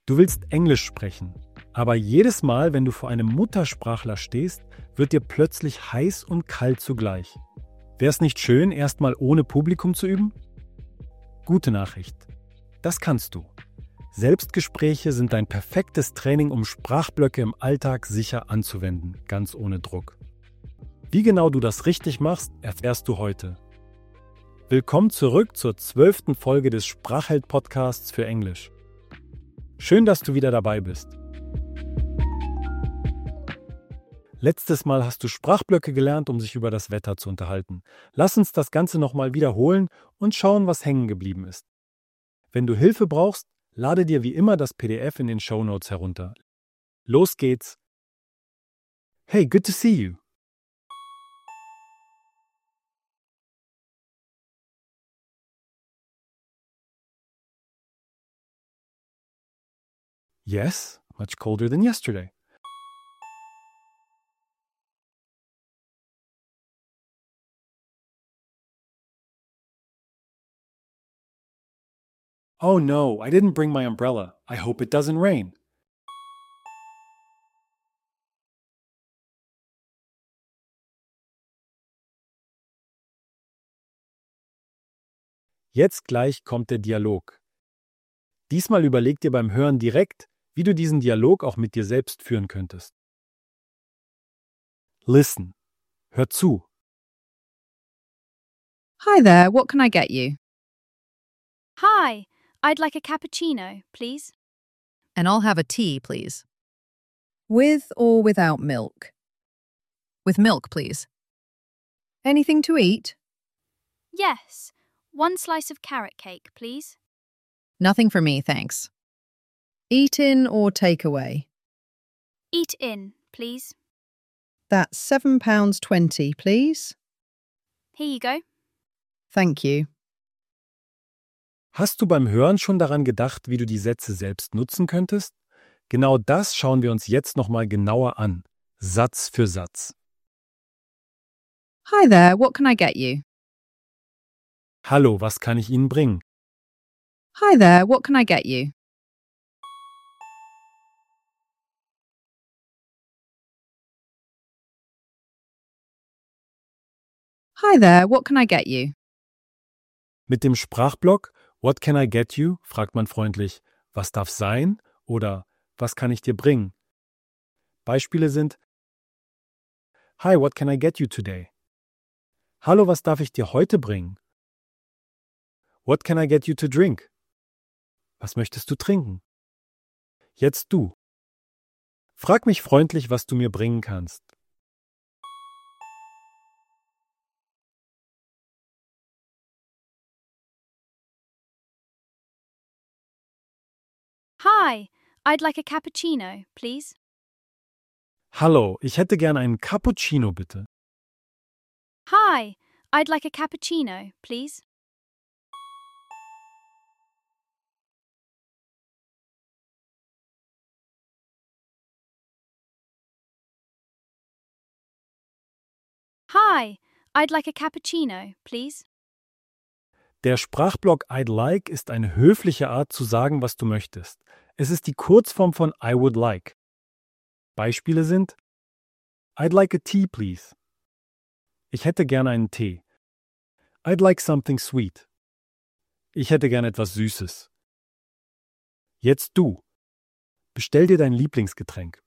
Du willst Englisch sprechen, aber jedes Mal, wenn du vor einem Muttersprachler stehst, wird dir plötzlich heiß und kalt zugleich. Wäre es nicht schön, erstmal ohne Publikum zu üben? Gute Nachricht. Das kannst du. Selbstgespräche sind dein perfektes Training, um Sprachblöcke im Alltag sicher anzuwenden, ganz ohne Druck. Wie genau du das richtig machst, erfährst du heute. Willkommen zurück zur 12. Folge des Sprachheld-Podcasts für Englisch. Schön, dass du wieder dabei bist. Letztes Mal hast du Sprachblöcke gelernt, um sich über das Wetter zu unterhalten. Lass uns das Ganze nochmal wiederholen und schauen, was hängen geblieben ist. Wenn du Hilfe brauchst, lade dir wie immer das PDF in den Shownotes herunter. Los geht's! Hey, good to see you! Yes, much colder than yesterday. Oh no, I didn't bring my umbrella. I hope it doesn't rain. Jetzt gleich kommt der Dialog. Diesmal überleg dir beim Hören direkt, wie du diesen Dialog auch mit dir selbst führen könntest. Listen. Hör zu. Hi there, what can I get you? Hi, I'd like a cappuccino, please. And I'll have a tea, please. With or without milk? With milk, please. Anything to eat? Yes, one slice of carrot cake, please. Nothing for me, thanks. Eat in or take away? Eat in, please. That's £7.20, please. Here you go. Thank you. Hast du beim Hören schon daran gedacht, wie du die Sätze selbst nutzen könntest? Genau das schauen wir uns jetzt nochmal genauer an, Satz für Satz. Hi there, what can I get you? Hallo, was kann ich Ihnen bringen? Hi there, what can I get you? Hi there, what can I get you? Mit dem Sprachblock What can I get you? Fragt man freundlich, was darf sein? Oder was kann ich dir bringen? Beispiele sind Hi, what can I get you today? Hallo, was darf ich dir heute bringen? What can I get you to drink? Was möchtest du trinken? Jetzt du. Frag mich freundlich, was du mir bringen kannst. Hi, I'd like a cappuccino, please. Hallo, ich hätte gern einen Cappuccino, bitte. Hi, I'd like a cappuccino, please. Hi, I'd like a cappuccino, please. Der Sprachblock I'd like ist eine höfliche Art zu sagen, was du möchtest. Es ist die Kurzform von I would like. Beispiele sind I'd like a tea, please. Ich hätte gern einen Tee. I'd like something sweet. Ich hätte gern etwas Süßes. Jetzt du. Bestell dir dein Lieblingsgetränk.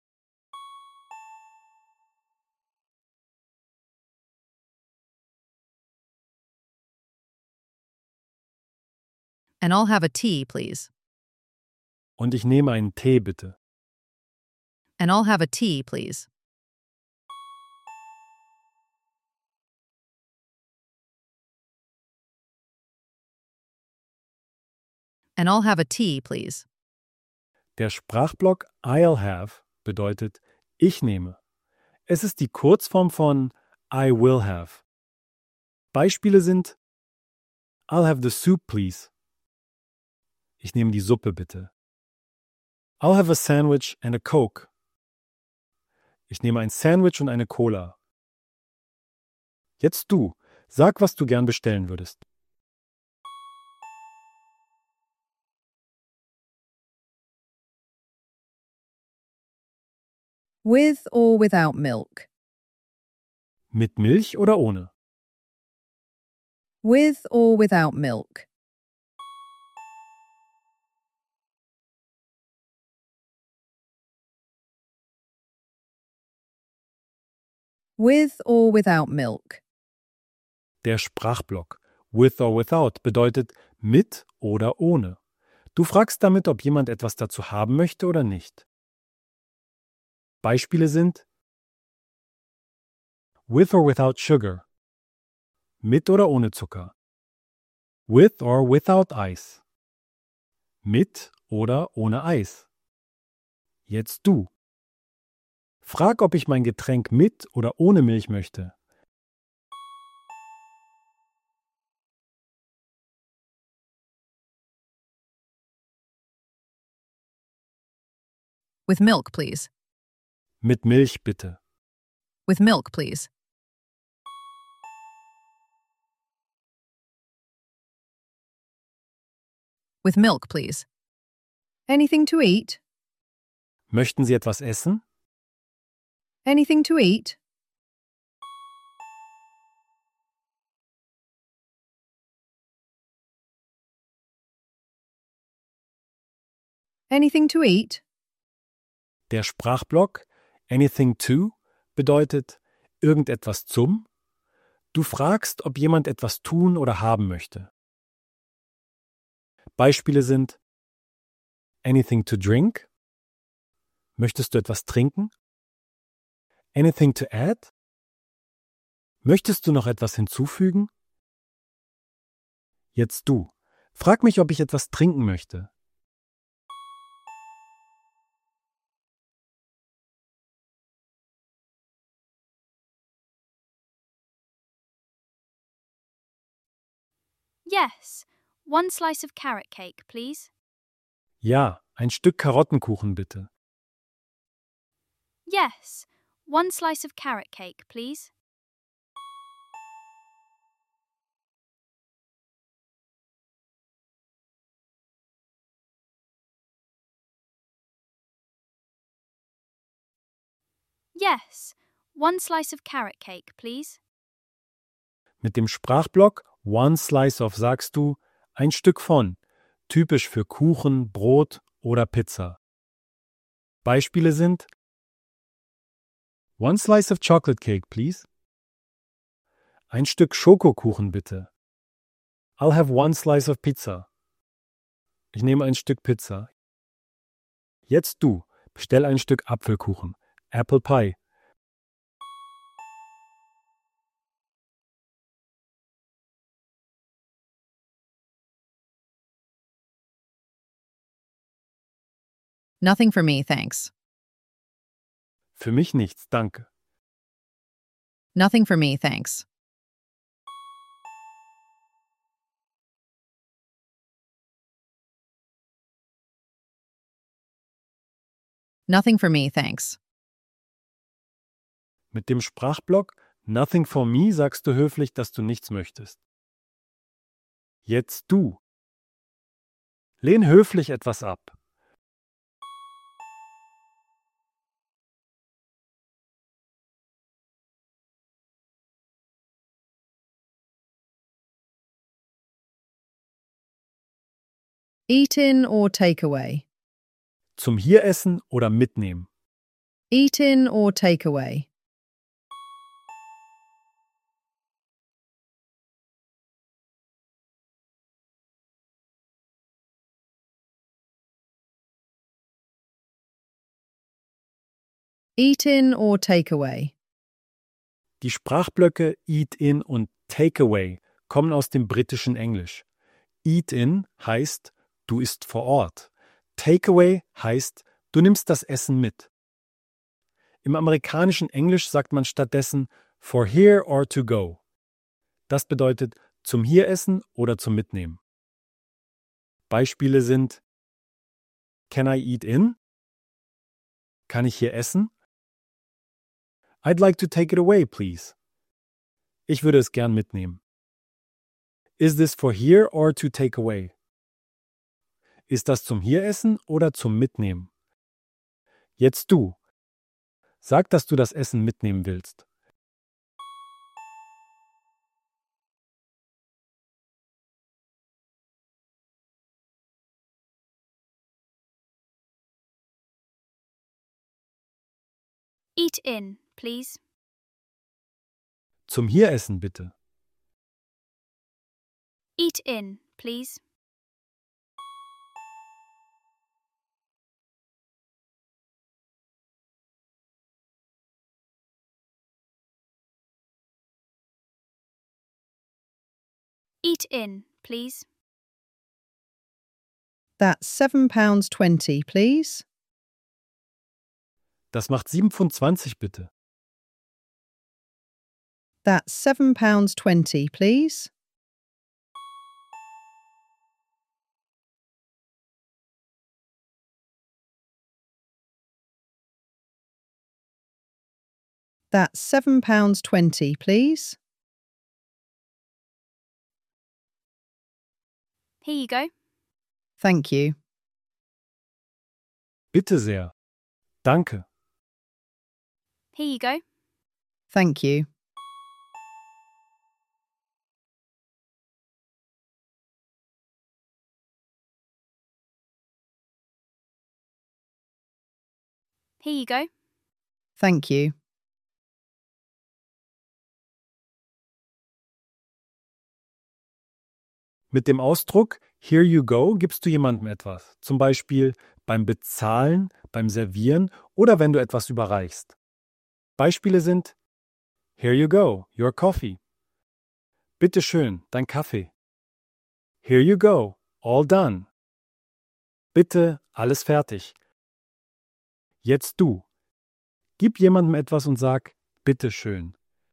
And I'll have a tea, please. Und ich nehme einen Tee, bitte. And I'll have a tea, please. And I'll have a tea, please. Der Sprachblock I'll have bedeutet ich nehme. Es ist die Kurzform von I will have. Beispiele sind I'll have the soup, please. Ich nehme die Suppe, bitte. I'll have a sandwich and a Coke. Ich nehme ein Sandwich und eine Cola. Jetzt du. Sag, was du gern bestellen würdest. With or without milk. Mit Milch oder ohne? With or without milk. With or without milk. Der Sprachblock with or without bedeutet mit oder ohne. Du fragst damit, ob jemand etwas dazu haben möchte oder nicht. Beispiele sind with or without sugar. Mit oder ohne Zucker. With or without ice. Mit oder ohne Eis. Jetzt du. Frag, ob ich mein Getränk mit oder ohne Milch möchte. With milk, please. Mit Milch bitte. With milk, please. With milk, please. Anything to eat? Möchten Sie etwas essen? Anything to eat? Anything to eat? Der Sprachblock anything to bedeutet irgendetwas zum. Du fragst, ob jemand etwas tun oder haben möchte. Beispiele sind anything to drink. Möchtest du etwas trinken? Anything to add? Möchtest du noch etwas hinzufügen? Jetzt du. Frag mich, ob ich etwas trinken möchte. Yes. One slice of carrot cake, please. Ja, ein Stück Karottenkuchen bitte. Yes. One slice of carrot cake, please. Yes. One slice of carrot cake, please. Mit dem Sprachblock one slice of sagst du ein Stück von, typisch für Kuchen, Brot oder Pizza. Beispiele sind one slice of chocolate cake, please. Ein Stück Schokokuchen bitte. I'll have one slice of pizza. Ich nehme ein Stück Pizza. Jetzt du, bestell ein Stück Apfelkuchen. Apple Pie. Nothing for me, thanks. Für mich nichts, danke. Nothing for me, thanks. Nothing for me, thanks. Mit dem Sprachblock nothing for me sagst du höflich, dass du nichts möchtest. Jetzt du. Lehn höflich etwas ab. Eat in or take away. Zum Hieressen oder mitnehmen. Eat in or take away. Eat in or take away. Die Sprachblöcke eat in und take away kommen aus dem britischen Englisch. Eat in heißt, du isst vor Ort. Take away heißt, du nimmst das Essen mit. Im amerikanischen Englisch sagt man stattdessen for here or to go. Das bedeutet zum Hieressen oder zum Mitnehmen. Beispiele sind Can I eat in? Kann ich hier essen? I'd like to take it away, please. Ich würde es gern mitnehmen. Is this for here or to take away? Ist das zum Hieressen oder zum Mitnehmen? Jetzt du. Sag, dass du das Essen mitnehmen willst. Eat in, please. Zum Hieressen bitte. Eat in, please. Eat in, please. That's £7.20, please. Das macht 7,20 Pfund bitte. That's £7.20, please. That's £7.20, please. Here you go. Thank you. Bitte sehr. Danke. Here you go. Thank you. Here you go. Thank you. Mit dem Ausdruck Here you go gibst du jemandem etwas. Zum Beispiel beim Bezahlen, beim Servieren oder wenn du etwas überreichst. Beispiele sind Here you go, your coffee. Bitte schön, dein Kaffee. Here you go, all done. Bitte, alles fertig. Jetzt du. Gib jemandem etwas und sag Bitte schön.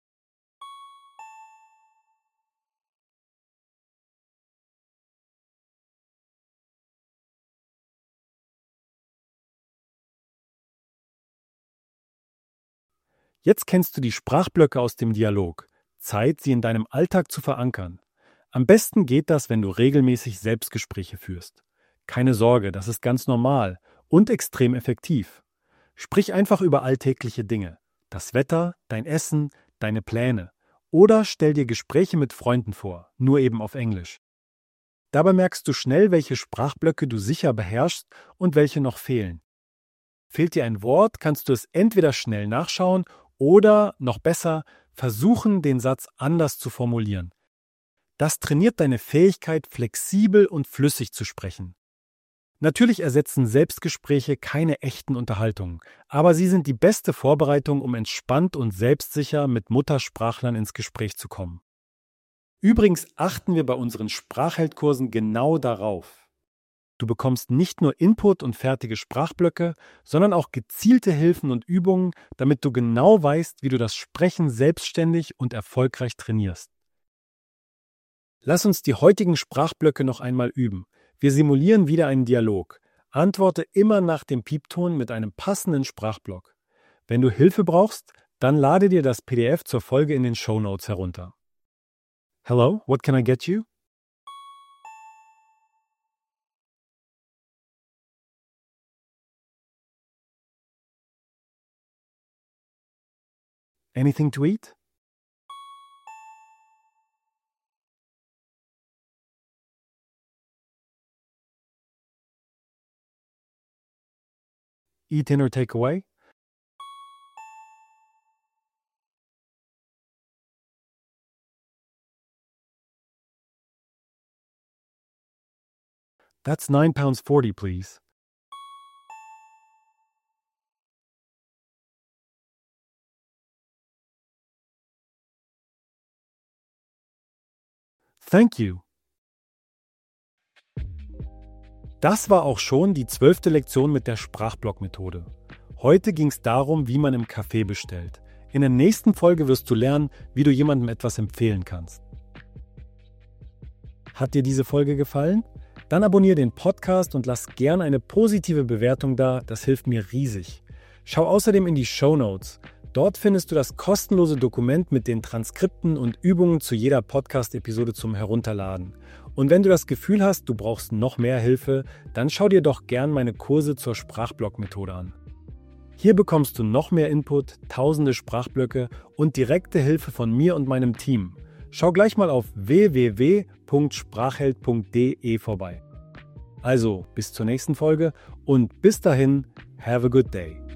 Jetzt kennst du die Sprachblöcke aus dem Dialog. Zeit, sie in deinem Alltag zu verankern. Am besten geht das, wenn du regelmäßig Selbstgespräche führst. Keine Sorge, das ist ganz normal und extrem effektiv. Sprich einfach über alltägliche Dinge. Das Wetter, dein Essen, deine Pläne. Oder stell dir Gespräche mit Freunden vor, nur eben auf Englisch. Dabei merkst du schnell, welche Sprachblöcke du sicher beherrschst und welche noch fehlen. Fehlt dir ein Wort, kannst du es entweder schnell nachschauen oder, noch besser, versuchen, den Satz anders zu formulieren. Das trainiert deine Fähigkeit, flexibel und flüssig zu sprechen. Natürlich ersetzen Selbstgespräche keine echten Unterhaltungen, aber sie sind die beste Vorbereitung, um entspannt und selbstsicher mit Muttersprachlern ins Gespräch zu kommen. Übrigens achten wir bei unseren Sprachheldkursen genau darauf. Du bekommst nicht nur Input und fertige Sprachblöcke, sondern auch gezielte Hilfen und Übungen, damit du genau weißt, wie du das Sprechen selbstständig und erfolgreich trainierst. Lass uns die heutigen Sprachblöcke noch einmal üben. Wir simulieren wieder einen Dialog. Antworte immer nach dem Piepton mit einem passenden Sprachblock. Wenn du Hilfe brauchst, dann lade dir das PDF zur Folge in den Shownotes herunter. Hello, what can I get you? Anything to eat? Eat in or take away? That's £9.40, please. Thank you. Das war auch schon die 12. Lektion mit der Sprachblock-Methode. Heute ging es darum, wie man im Café bestellt. In der nächsten Folge wirst du lernen, wie du jemandem etwas empfehlen kannst. Hat dir diese Folge gefallen? Dann abonniere den Podcast und lass gern eine positive Bewertung da, das hilft mir riesig. Schau außerdem in die Shownotes. Dort findest du das kostenlose Dokument mit den Transkripten und Übungen zu jeder Podcast-Episode zum Herunterladen. Und wenn du das Gefühl hast, du brauchst noch mehr Hilfe, dann schau dir doch gern meine Kurse zur Sprachblock-Methode an. Hier bekommst du noch mehr Input, tausende Sprachblöcke und direkte Hilfe von mir und meinem Team. Schau gleich mal auf www.sprachheld.de vorbei. Also, bis zur nächsten Folge und bis dahin, have a good day.